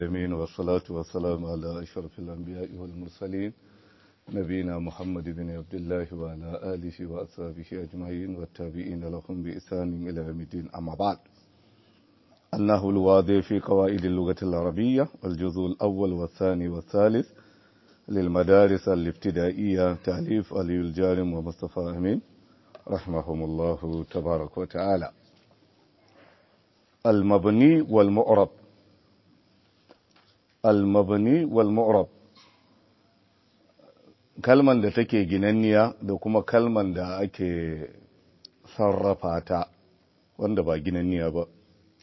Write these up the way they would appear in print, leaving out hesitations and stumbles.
العالمين والصلاة والسلام على أشرف الأنبياء والمرسلين نبينا محمد بن عبد الله وعلى آله وأصحابه أجمعين والتابعين لهم بإحسان إلى يوم الدين. أما بعد، النحو الواضح في قواعد اللغة العربية الجزء الأول والثاني والثالث للمدارس الابتدائية تأليف علي الجارم ومصطفى أمين رحمهم الله تبارك وتعالى. المبني والمعرب. المبني والمعرب kalman da take ginanniya da kuma kalman da ake sarrafa ta wanda ba ginanniya ba.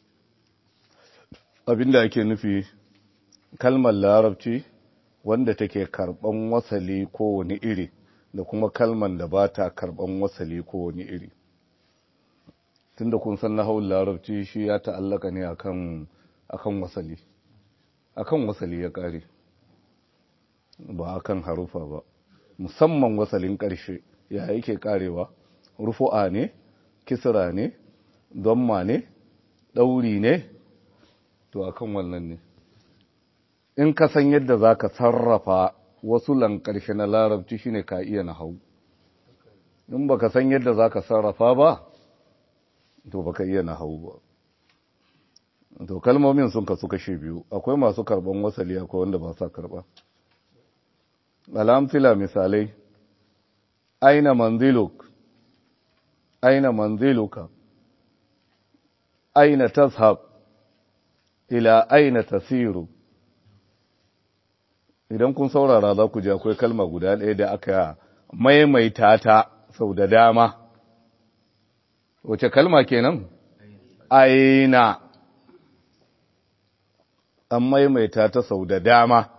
Abinda ake nufi kalmar larabci wanda take karban wasali ko wani iri da kuma kalman da ba ta karban wasali ko wani iri. Tunda kun san nahawul larabci shi ya ta'allaka ne akan wasali. Akan wasali ya kare, ba akan harufa ba, musamman wasalin ƙarshe ya yake karewa, rufu'a ne, kisra ne, damma ne, ɗauri ne, to akan wannan ne. In ka san yadda za ka sarrafa wasu ƙarshe na larabci shine ka iya nahawu. In ba ka san yadda za ka sarrafa ba, to ba ka iya nahawu ba. To kalmomin sun kasu kashe biyu, akwai masu karban wasali akwai wanda ba sa karba. Alamfila misalai: aina manziluk, aina manziluka, aina tashab, ila aina tasiru. Idan kun saurara za ku ji akwai kalma guda ɗaya da aka maimaita ta sau da dama. Wace kalma kenan? Aina. An maimaita ta sau da dama.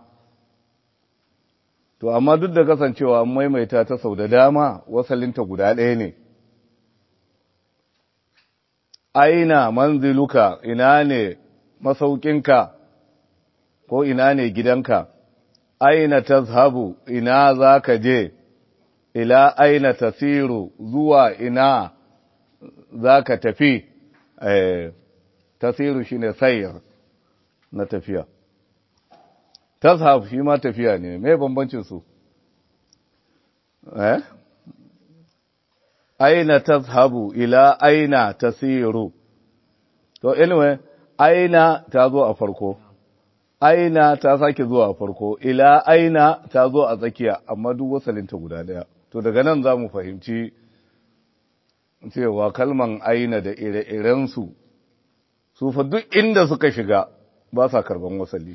To, amma duk da kasancewa an maimaita ta sau da dama, wasalinta guda ɗaya ne. Aina manziluka, ina ne masaukinka, ko ina ne gidanka, aina tazhabu, ina za ka je, ila aina tasiru, zuwa ina za ka tafi, tasiru shi ne sayar na tafiya. Tashab shi ma tafiya ne, mai bambancin su? Aina tashabu ila aina tasiru. To anyway, aina ta zo a farko, aina ta sake zuwa a farko, ila aina ta zo a tsakiya, amma duk wasalinta guda daya. To daga nan za mu fahimci cewa kalman aina da ire-irensu su fa duk inda suka shiga ba sa karban wasali.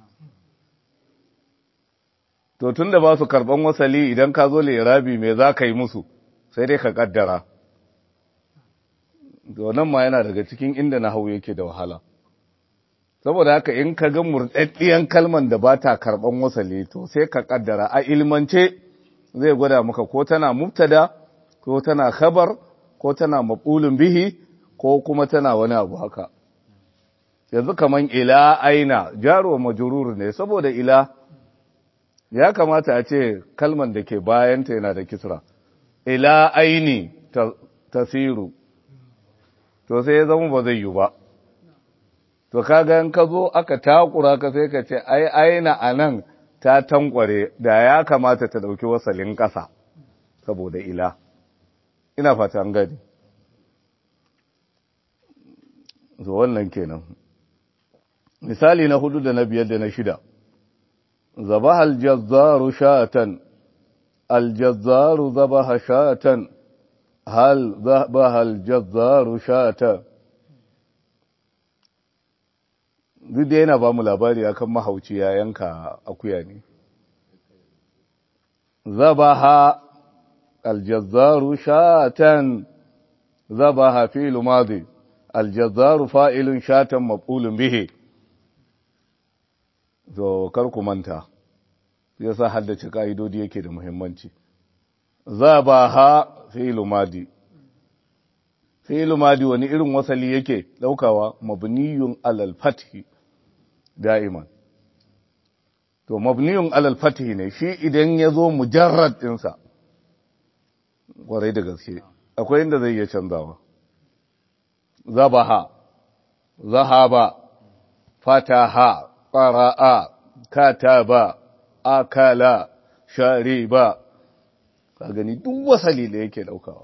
To tun da ba su karban wasali, idan ka zo lirabi me za ka yi musu, sai dai ka kaddara. To nan ma yana daga cikin inda nahawu yake da wahala. Saboda haka in ka ga murɗaɗɗiyan kalman da ba ta karban wasali, to sai ka kaddara. A ilmance zai gwada maka ko tana mubtada, ko tana khabar, ko tana maf'ulun bihi, ko kuma tana wani abu haka. Yanzu kaman ila aina jaru wa majrur ne, saboda ila ya kamata a ce kalman da ke bayanta yana da kisra. Ila aini tasiru, to sai ya zama ba zai yi ba. To kaga in ka zo aka takura ka sai ka ce ai aina anan ta tankware, da ya kamata ta dauki wasalin ƙasa saboda ila. Ina fata an gani. To wannan kenan. Misali na 4 da na 5 da na 6. ذبح الجزار شاة. الجزار ذبح شاة. هل ذبح الجزار شاة. duk da yana ba mu labari akan mahauci ya yanka akuya ne. Zabaha aljazzaru shatan. Zabaha fi'lu madi. Aljazzaru fa'ilun shatan maf'ulun bihi. To kar ku manta, yasa haddace ka'idodi yake da muhimmanci. Zabaha fi'lu madi. Fi'lu madi wani irin wasali yake daukawa? Mabniyun alal fathi da'iman. To mabniyun alal fathi ne shi idan yazo mujarrad dinsa. Kwarai da gaske akwai inda zai iya canzawa. Zabaha, zahaba, fataha, qara'a kataba akala shariba ka gani duk wasali da yake daukawa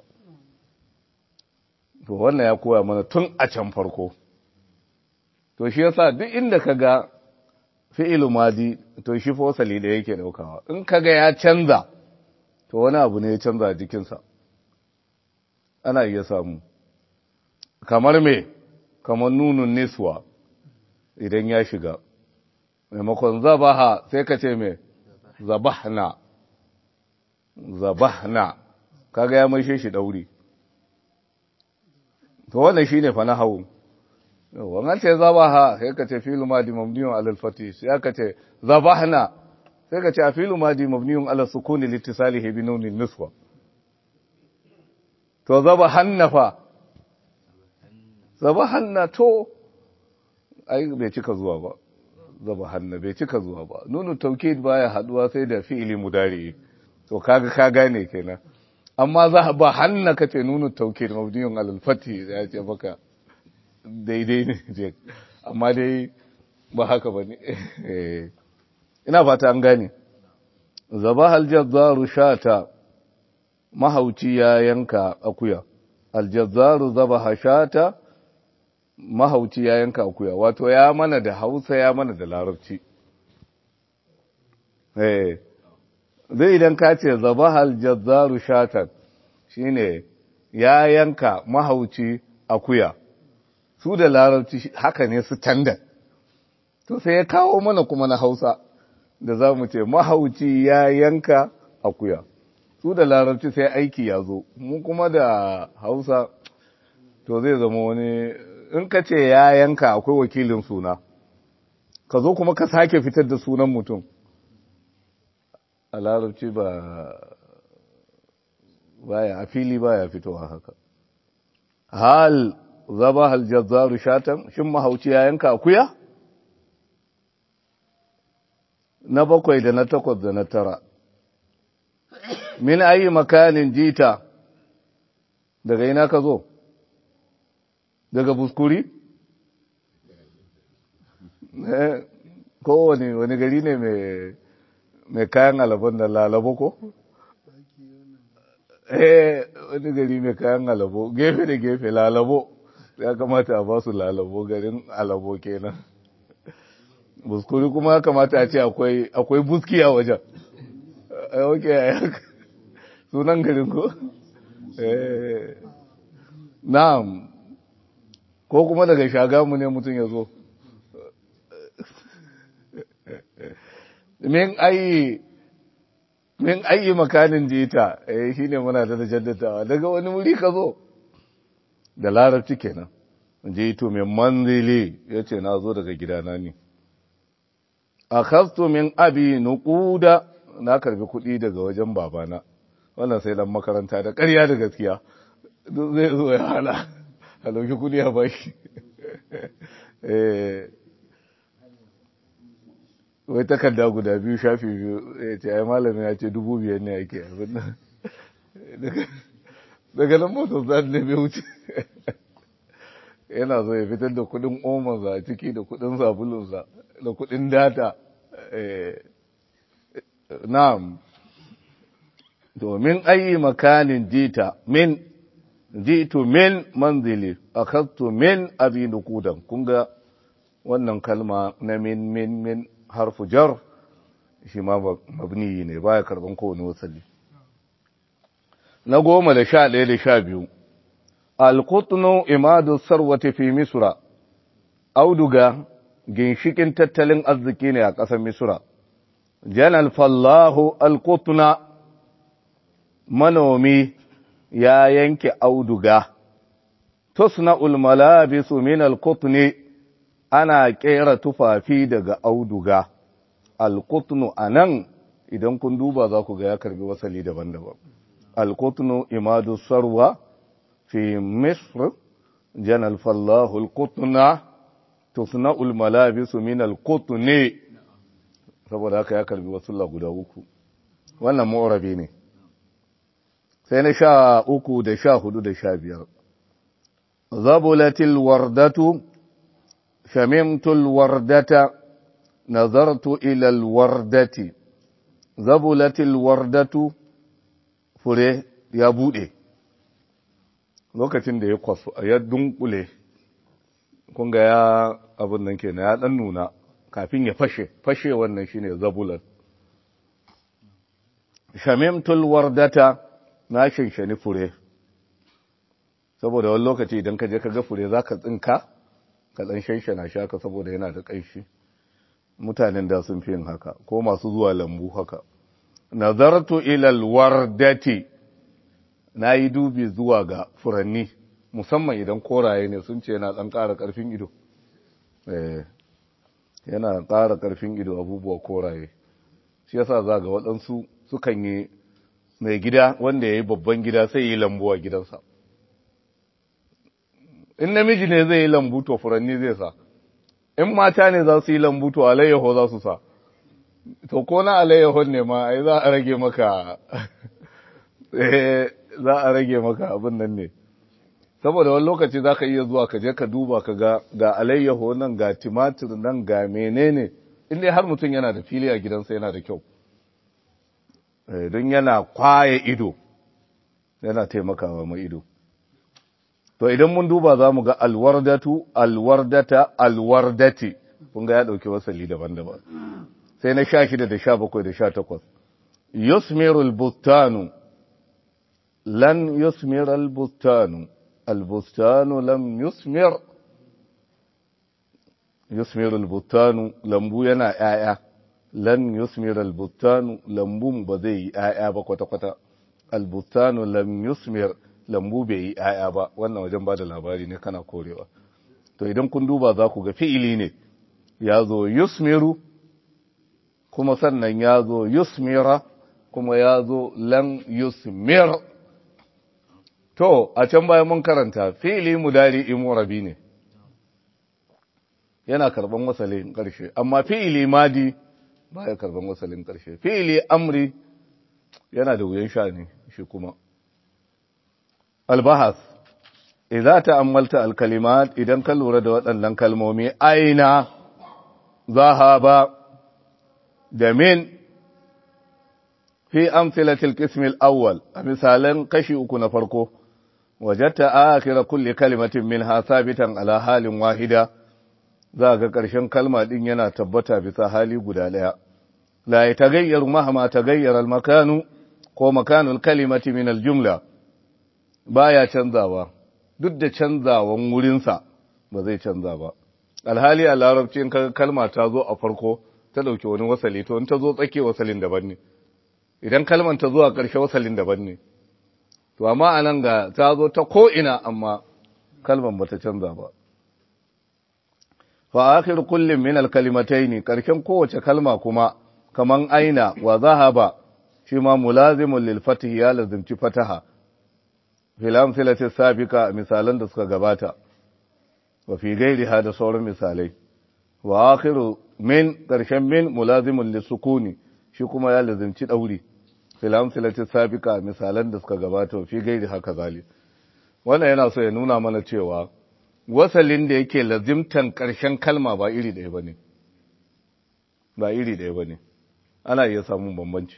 to wannan ya koya mana tun a can farko to shi yasa duk inda kaga fi'il madi to shi fa wasali da yake daukawa in kaga ya canza to wani abu ne ya canza a jikinsa ana iya samu kamar me kamar nunun niswa idan ya shiga maimakon zabaha sai ka ce me zabahna kaga ya maishe shi dauri to wannan shine fa nahawu wannan ce zabaha sai ka ce fi'lu madi mabniun ala al-fath sai ka ce zabahna sai ka ce fi'lu madi mabniun ala sukuni litisalihi bi nunin niswa to zabahanna fa zabahanna to ai bai cika zuwa ba zabahanna bai cika zuwa ba nunu taukid baya haduwa sai da fi'ili mudari to kaga ka gane kenan amma zabahanna kace nunu taukid mabniun ala al-fath ya ce baka daidai ne amma dai ba haka bane ina fata an gane zabahal jazzaru shata mahauci ya yanka akuya aljazzaru zabaha shata mahauci ya yanka akuya wato ya mana da Hausa ya mana da Larabci zai idan ka ce zabahal jazzaru shatan shine ya yanka mahauci akuya su da Larabci haka ne su tanda to sai ya kawo mana kuma na Hausa da za mu ce mahauci ya yanka akuya su da Larabci sai aiki ya zo mu kuma da Hausa to zai zama wani in ka ce ya yanka akwai wakilin suna ka zo kuma ka sake fitar da sunan mutum a Larabci baya a fili baya fitowa haka hal zaba hal jazzaru shatan shin mahauci ya yanka akuya na 7 da na 8 da na 9 min ayi makanin jita daga ina ka zo daga buskuri ko wani gari ne mai kayan alabon da lalabo ko wani gari mai kayan alabo gefe da gefe lalabo ya kamata a ba su lalabo garin alabo kenan buskuri kuma ya kamata a ce akwai buski a wajen ok sunan garin ko na'am ko kuma daga shagamu ne mutum ya zo min ayi makanin jita shine muna da jaddatawa daga wani wuri ka zo da Larabci kenan jitu min manzili yace na zo daga gidana ne akhadtu min abi nuquda na karbi kuɗi daga wajen babana wannan sai dan makaranta da ƙarya da gaskiya duk zai zo ya hala a dauki kuɗi a bashi wai takarda guda biyu shafi biyu ya ce ai malami ya ce 5,000 ne ake abin nan daga nan motar za ne bai wuce yana zo ya fitar da kuɗin omansa a ciki da kuɗin sabulunsa da kuɗin data na'am to min ayi makanin jitu min manzili akhadtu min abi nuqudan kunga wannan kalma na min harfu jar shi ma mabni ne baya karban kowane wasali na 10 da 11 da 12 al-qutnu imadu sarwati fi misra auduga ginshikin tattalin arziki ne a ƙasar misra janal fallahu al-qutna manomi ya yanke auduga tusna'ul malabisu min al-qutni ana kera tufafi daga auduga al-qutnu anan idan kun duba za ku ga ya karbi wasali daban-daban al-qutnu imadu sarwa fi misr janal fallahu al-qutna tusna'ul malabisu min al-qutni saboda haka ya karbi wasulla guda uku wannan mu'rabi ne sai na 13 da 14 da 15 zabulatil wardatu shamimtul wardata nazartu ila alwardati zabulatil wardatu fure ya bude lokacin da ya kwasu ya dunkule kun ga ya abin nan kenan ya dan nuna kafin ya fashe wannan shine zabulat. Shamimtul wardata na shinshani fure saboda wani lokaci idan ka je ka ga fure zaka tsinka ka dan shanshana shi haka saboda yana da kaishi mutanen da sun fi yin haka ko masu zuwa lambu haka. Nazartu ila alwardati na yi dubi zuwa ga furanni musamman idan koraye ne sun ce yana dan ƙara ƙarfin ido yana ƙara ƙarfin ido abubuwa koraye shi yasa za ga waɗansu sukan yi mai gida wanda ya yi babban gida sai yi lambu a gidansa in namiji ne zai yi lambu to furanni zai sa in mata ne za su yi lambu to alayyaho za su sa to ko na alayyahon ne ma ai za a rage maka za a rage maka abin nan ne saboda wani lokaci za ka iya zuwa ka je ka duba ka ga alayyaho nan ga timatir nan ga menene inda har mutum yana da fili a gidansa yana da kyau don yana kwaye ido yana taimakawa mai ido to idan mun duba za mu ga alwardatu alwardata alwardati kun ga ya ɗauki wasali daban-daban sai na 16 da 17 da 18 yusmiru albustanu lan yusmir albustanu albustanu lam yusmir yusmiru albustanu lambu yana ƴaƴa lan yusmir albustanu lambun ba zai yi ƴaƴa ba kwata-kwata albustanu lam yusmir lambu bai yi ƴaƴa ba wannan wajen ba da labari ne kana korewa to idan kun duba za ku ga fi'ili ne ya zo yusmiru kuma sannan ya zo yusmira kuma ya zo lan yusmir to a can bayan mun karanta fi'ili mudari murabi ne yana karban wasalin ƙarshe amma fi'ili madi baya karban wasalin ƙarshe fi'ili amri yana da wuyan sha'ani shi kuma albahas idza ta'ammalta alkalimat idan ka lura da waɗannan kalmomi aina zahaba da min fi amsilatil qism al-awwal misalan kashi uku na farko wajadta akhir kulli kalimatin minha sabitan ala halin wahida za ga ƙarshen kalma din yana tabbata bisa hali guda daya la yatagayyaru mahma tagayyara al-makanu ko makanul kalimati min al-jumla baya canzawa duk da canzawan wurinsa ba zai canza ba alhali a larabci in kaga kalma ta zo a farko ta dauki wani wasali to in ta zo tsake wasalin daban ne idan kalman ta zo a ƙarshe wasalin daban ne to amma anan ga ta zo ta ko ina amma kalman bata canza ba fa akhir kullin min al-kalimatayn ƙarshen kowace kalma kuma kaman aina wa zahaba shi ma mulazimun lil fathi ya lazimci fataha fil amsilati sabiqa misalan da suka gabata wa fi ghairiha da sauran misalai wa akhiru min karshen min mulazimun lisukuni shi kuma ya lazimci dauri fil amsilati sabiqa misalan da suka gabata wa fi ghairiha kazali wannan yana so ya nuna mana cewa wasalin da yake lazimtan karshen kalma ba iri ɗaya bane ba iri ɗaya bane ana iya samun bambanci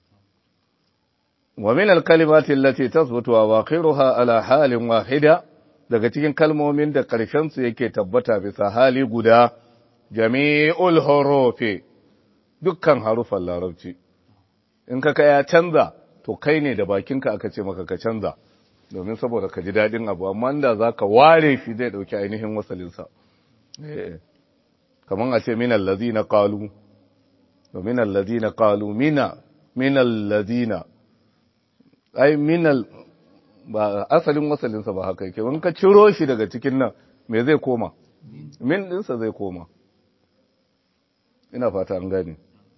ومن الكلمات التي تثبت واخرها على حال واحده daga cikin kalmomin da ƙarshen su yake tabbata bisa hali guda jami'ul hurufi dukkan harufan larabci in ka ya canza to kai ne da bakinka aka ce maka ka canza domin saboda ka ji dadin abu amma inda zaka ware shi zai dauki ainihin wasalin sa kaman a ce minal ladina qalu wa minal ladina qalu minal ladina ai minal ba asalin wasalinsa ba haka yake wani ka ciro shi daga cikin nan me zai koma min dinsa zai koma ina fata an gane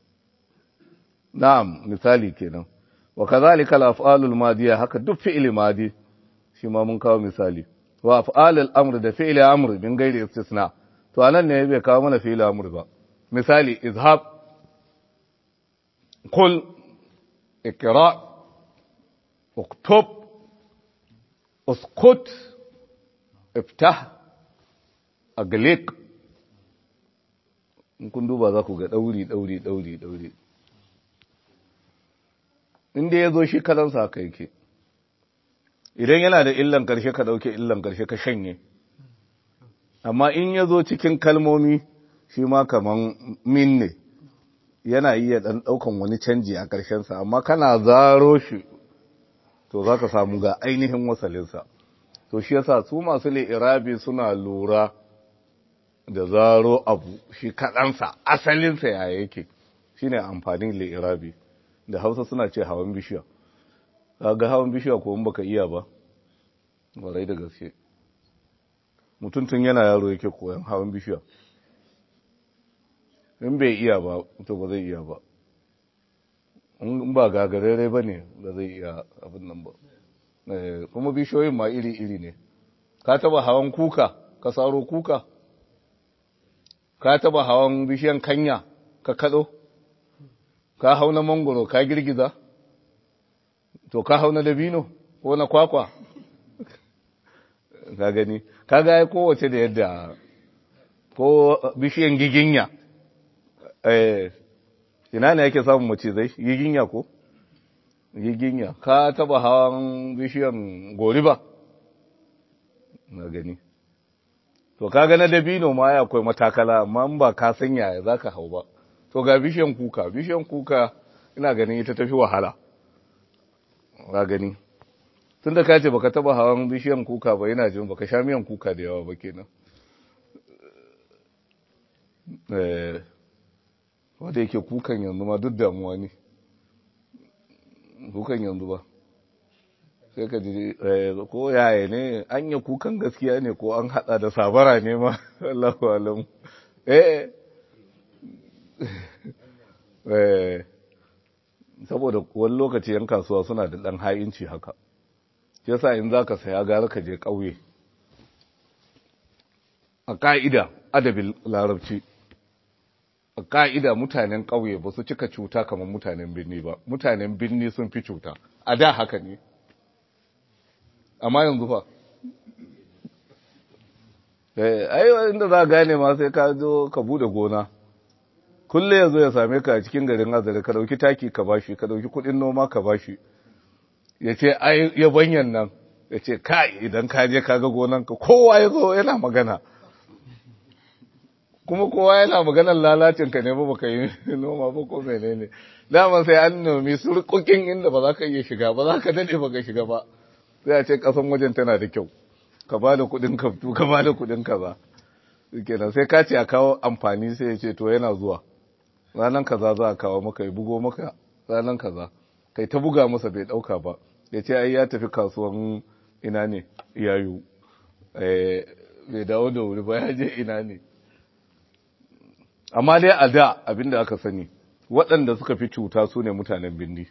na'am misali kenan wa kadhalika al-af'alul madiyah haka duk fi'il madi shi ma mun kawo misali wa af'alul amr da fi'il amr min gairi istisna to anan ne bai kawo mana fi'il amr ba misali izhab qul ikra اكتب اسكت افتح اغلق in kun duba za ku ga ɗauri. Inda ya zo shi kalansa haka yake, idan yana da illan ƙarshe ka ɗauke illan ƙarshe ka shanye, amma in ya zo cikin kalmomi shi ma kaman min ne, yana iya ɗan ɗaukan wani canji a ƙarshensa, amma kana zaro shi to za ka samu ga ainihin wasalinsa. To shi yasa su masu li'irabi suna lura da zaro abu shi kaɗansa, asalinsa ya yake, shi ne amfanin li'irabi. Da Hausa suna ce hawan bishiya. Ga hawan bishiya ko in baka iya ba, warai da gaske. Mutum tun yana yaro yake koyan hawan bishiya. In bai iya ba, to ba zai iya ba. In ba gagarere ba ne, ba zai iya abin nan ba. Kuma bishiyoyin ma iri-iri ne. Ka taba hawan kuka, ka saro kuka? Ka taba hawan bishiyan kanya, ka kaɗo? Ka hau na mangoro, ka girgiza? To, ka hau na dabino ko na kwakwa? Ka gani, ka gaya kowace da yadda, ko bishiyan giginya. Ina ne yake samun macizai? Giginya ko? Giginya. Ka taba hawan bishiyan goriba? Na gani. To, ka ga na dabino ma ya akwai matakala, amma in ba ka san yaya za ka hau ba. To ga bishiyan kuka ina ganin ita tafi wahala. Ga gani. Tun da ka ce baka taba hawan bishiyan kuka ba, ina jin baka sha miyan kuka da yawa ba kenan. Wanda yake kukan yanzu ma duk damuwa ne. Kukan yanzu ba. Sai ka ji ko yaya ne, an yi kukan gaskiya ne ko an hada da sabara ne ma, Allahu alamu. Saboda wani lokaci yan kasuwa suna da ɗan ha'inci haka, yasa in za ka saya gara ka je ƙauye. A ƙa'ida adabin larabci, a ƙa'ida mutanen ƙauye ba su cika cuta kamar mutanen birni ba, mutanen birni sun fi cuta, a da haka ne, amma yanzu fa. Inda za a gane ma sai ka zo ka bude gona. Kulle ya zo ya same ka a cikin garin Azare, ka dauki taki ka bashi, ka dauki kudin noma ka bashi, ya ce ai ya banyan nan, ya ce kai idan ka je ka ga gonanka, kowa ya zo yana magana, kuma kowa yana maganar lalacin ka ne ba baka yi noma ba ko menene. Daman sai an nomi surkukin inda ba za ka iya shiga ba, za ka dade baka shiga ba, sai a ce kasan wajen tana da kyau, ka ba da kudin kaftu, ka ba da kudin kaza, kenan sai ka ce a kawo amfani, sai ya ce to yana zuwa ranan kaza za a kawo maka, ya bugo maka ranan kaza, kai ta buga masa bai dauka ba, ya ce ai ya tafi kasuwan ina ne yayu, bai dawo da wuri ba, ya je ina ne. Amma dai a da abinda aka sani, waɗanda suka fi cuta su ne mutanen bindi,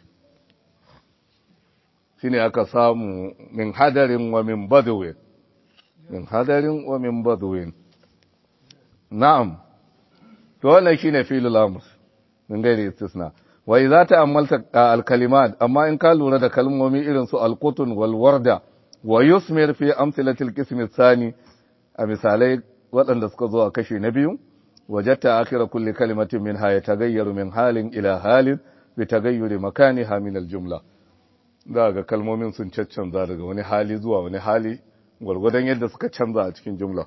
shine aka samu min hadarin wa min badawin, min hadarin wa min badawin. Na'am, to wannan shine fi'lul amr min gairi istisna. Wa idza ta'ammalta al-kalimat, amma in ka lura da kalmomi irin su al-qutun wal warda wa yusmir fi amsalati al-qism ath-thani, a misalai waɗanda suka zo a kashi na biyu, wajadta akhira kulli kalimatin minha yataghayyaru min halin ila halin bi taghayyuri makaniha min al-jumla. Za ga kalmomin sun caccanza daga wani hali zuwa wani hali gwargwadon yadda suka canza a cikin jumla.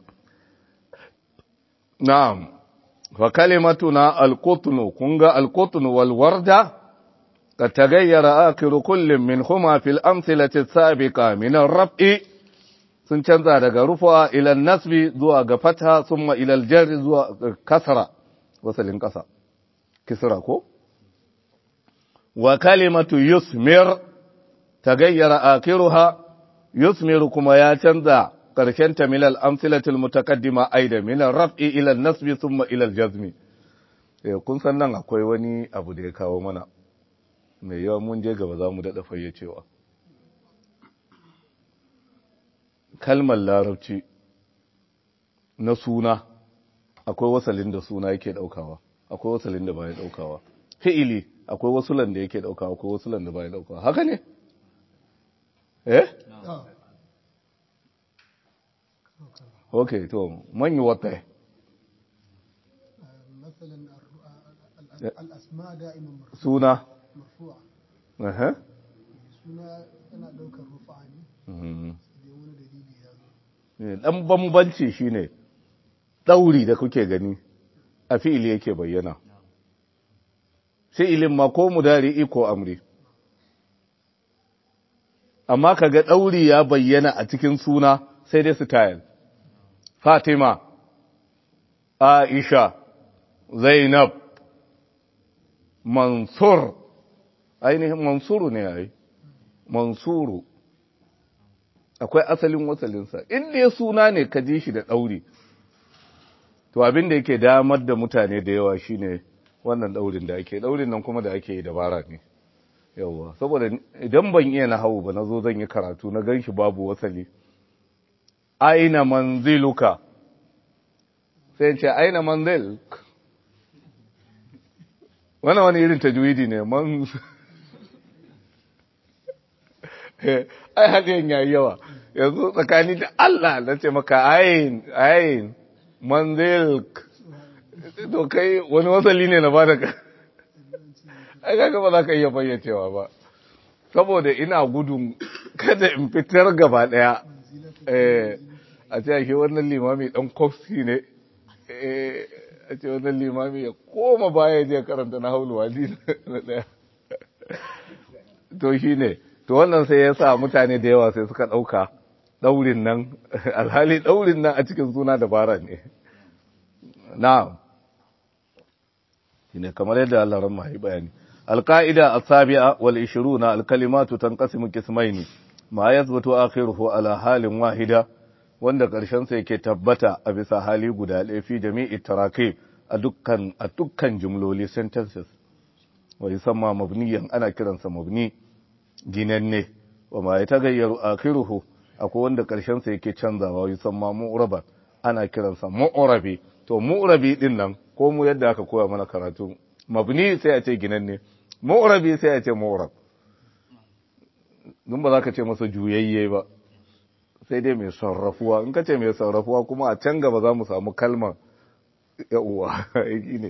Na'am, fa kalimatuna al-qutnu, kunga al-qutnu wal warda qad taghayyara akhiru kullin minhuma fil amthilati as-sabiqa min ar-raf'i, sun canza daga rufa ila nasbi zuwa ga fatha, thumma ila al-jarri zuwa kasra, wasalin kasa kisra ko. Wa kalimatu yusmir tagayyara akhiruha, yusmir kuma ya canza karshen ta min al-amthilati al-mutaqaddima aidan min ar-raf'i ila an-nasbi thumma ila al-jazmi. Kun san nan akwai wani abu da ya kawo mana mai yawa, mun je gaba za mu dada fayyacewa. Kalmar larabci na suna akwai wasalin da suna yake daukawa, akwai wasalin da baya daukawa. Fi'ili akwai wasulan da yake daukawa, akwai wasulan da baya daukawa. Haka ne? Okay, to man yi wata. الأسماء دائما مرفوعة suna مرفوعة aha suna tana ɗaukar rufa ne da wani dalili ya zo dan bambanci shine dauri da kuke gani a fi'ili yake bayyana fi'ilin ma ko mudari ko amri amma kaga dauri ya bayyana a cikin suna sai dai style Fatima Aisha Zainab Mansur ainihin Mansuru ne ai Mansuru akwai asalin wasalinsa inda ya suna ne ka ji shi da ɗauri to abin da yake damar da mutane da yawa shine wannan ɗaurin da ake ɗaurin nan kuma da ake yi dabara ne yawa saboda idan ban iya na hau ba na zo zan yi karatu na gan shi babu wasali aina manziluka sai ce aina manzil wannan wani irin tajwidi ne man ai hadiyan yayi yawa yanzu tsakani da Allah na ce maka ayin manzil to kai wani wasali ne na bada ka ai kaga ba za ka iya fayyacewa ba saboda ina gudun kada in fitar gaba daya a ce ake wannan limami dan kofi ne a ce wannan limami ya koma baya je karanta na haulu wadi na daya to shine to wannan sai ya sa mutane da yawa sai suka ɗauka ɗaurin nan alhali ɗaurin nan a cikin suna dabara ne na'am shine kamar yadda Allah ran mai bayani alqaida as-sabi'a wal 20 al-kalimatu tanqasimu qismaini ma yathbutu akhiruhu ala halin wahida wanda karshen sa yake tabbata a bisa hali guda ɗaya fi jami'i tarakib a dukkan jumloli sentences wa yusamma mabniyan ana kiransa mabni ginanne wa ma ya tagayyaru akhiruhu akwai wanda karshen sa yake canzawa yusamma mu'raba ana kiransa mu'rabi to mu'rabi din nan ko mu yadda aka koya mana karatu mabni sai a ce ginanne mu'rabi sai a ce mu'rab dun ba za ka ce masa juyayye ba sai dai mai sarrafuwa in ka ce mai sarrafuwa kuma a can gaba za mu samu kalmar ya'uwa ne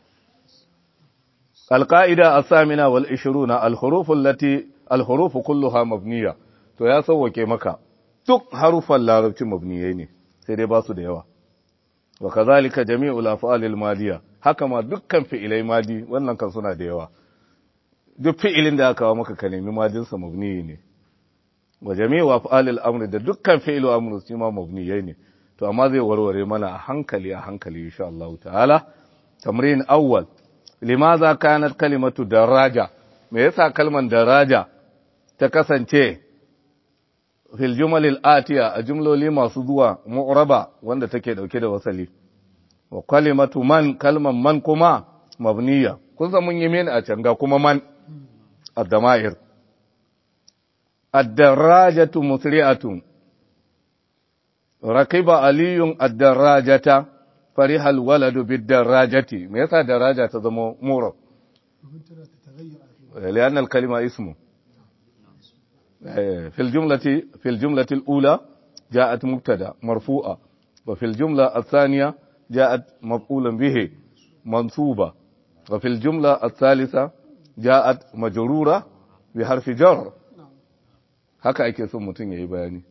القاعدة الثامنة والعشرون الحروف كلها مبنية to ya sauwake maka duk harufan larabci mabniyai ne sai dai ba su da yawa wa kazalika jami'ul af'alil madiya haka ma dukkan fi'ilai madi wannan kan suna da yawa duk fi'ilin da aka kawo maka ka nemi madin sa mabniyi ne wa jami'u af'alil amri da dukkan fi'ilu amru shi ma mabniyai ne to amma zai warware mana a hankali insha Allah ta'ala tamrin awwal limaza kanat kalimatu daraja me yasa kalman daraja ta kasance fil jumalil atiya a jumloli masu zuwa mu'raba wanda take dauke da wasali wa kalimatu man kalman man kuma mabniya kun san mun yi men a can ga kuma man ad-dama'ir ad-darajatu musri'atun rakiba aliyun ad-darajata farihal waladu bid-darajati me yasa daraja ta zama murab لأن الكلمة اسم في الجملة الأولى جاءت مبتدا مرفوعة وفي الجملة الثانية جاءت مفعولا به منصوبة وفي الجملة الثالثة جاءت مجرورة بحرف جر haka ake son mutum yayi bayani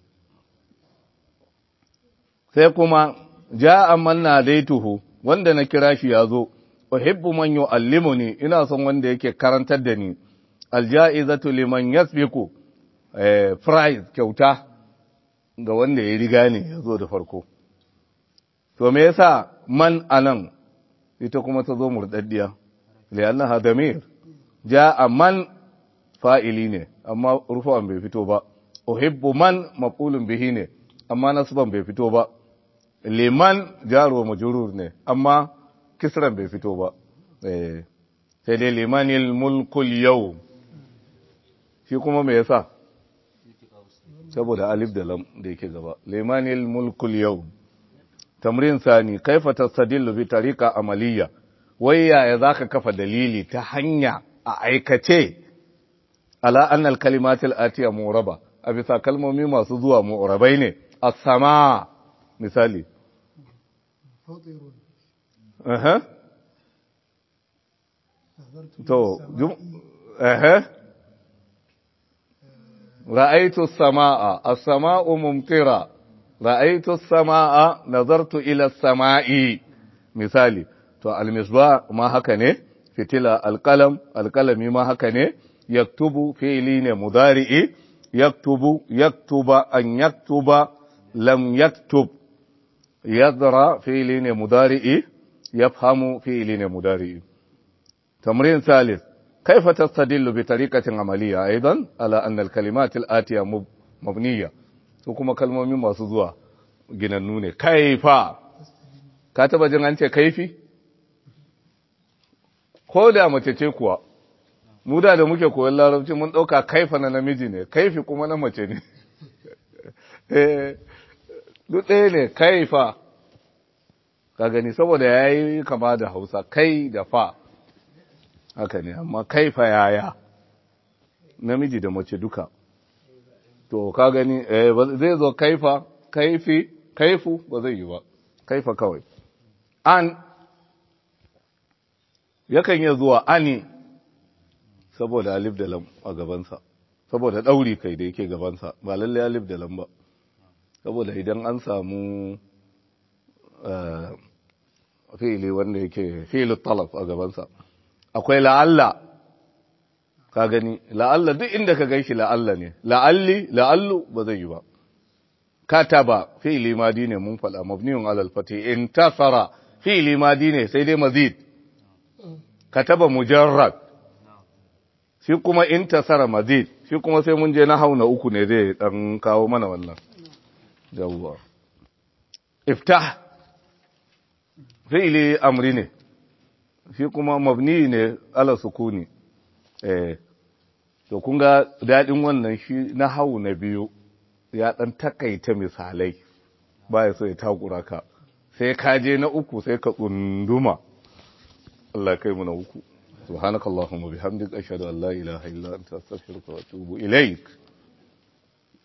sai kuma ja'a man nadaituhu wanda na kira shi yazo uhibbu man yu'allimuni ina son wanda yake karantar da ni alja'izatu liman yasbiqu prize kyauta ga wanda ya riga ne yazo da farko to me yasa man anan ita kuma ta zo murdaddiya li'annaha damir ja'a man fa'ili ne amma rufu'an bai fito ba uhibbu man maf'ulun bihi ne amma nasban bai fito ba liman jaru majrur ne amma kisran bai fito ba sai dai limanil mulkul yau shi kuma me yasa saboda alif da lam da yake gaba limanil mulkul yau tamrin sani kaifa tastadillu bi tariqa amaliya wayya ya zaka kafa dalili ta hanya a aikace ala anna al kalimatil atiya mu'raba a bisa kalmomi masu zuwa mu'rabai ne as-sama misali to رأيت السماء السماء ممطرة رأيت السماء نظرت إلى السماء مثالي to almisba ma haka ne fitila alkalami ma haka ne yaktubu fi'li ne mudari'i yaktuba an yaktuba lam yaktub yadra fi'li ne mudari'i yafhamu fi'li ne mudari'i تمرين ثالث كيف تستدل بطريقة عملية أيضا على أن الكلمات الآتية مبنية وكما كلمة مما سزوا جننوني كيف كاتب جنانت كيفي koda mace ce kuwa mu da muke koyon larabci mun dauka kaifa na namiji ne kaifi kuma na mace ne duk ɗaya ne kaifa ka gani saboda yayi kama da Hausa kai da fa haka ne amma kaifa yaya namiji da mace duka to ka gani zai zo kaifa kaifu ba zai yi ba kaifa kawai an yakan yi zuwa ani saboda alif da lam a gabansa saboda ɗauri kai da yake gabansa ba lalle alif da lam ba saboda idan an samu fi'ili wanda yake fi'il talab a gabansa akwai la'alla ka gani la'alla duk inda ka ganshi la'alla ne la'allu ba zai yi ba kataba fi'ili madi ne mun faɗa mabniyun alal fati intasara fi'ili madi ne sai dai mazid kataba mujarrad shi kuma intasara mazid shi kuma sai mun je na hauna uku ne zai dan kawo mana wannan yawwa iftah fi'ili amri ne shi kuma mabni ne ala sukuni to kun ga dadin wannan shi na hau na biyu ya dan takaita misalai baya so ya takura ka sai ka je na uku sai ka tsunduma Allah kai mu na uku subhanakallahumma bihamdika ashhadu an la ilaha illa anta astaghfiruka wa atubu ilaik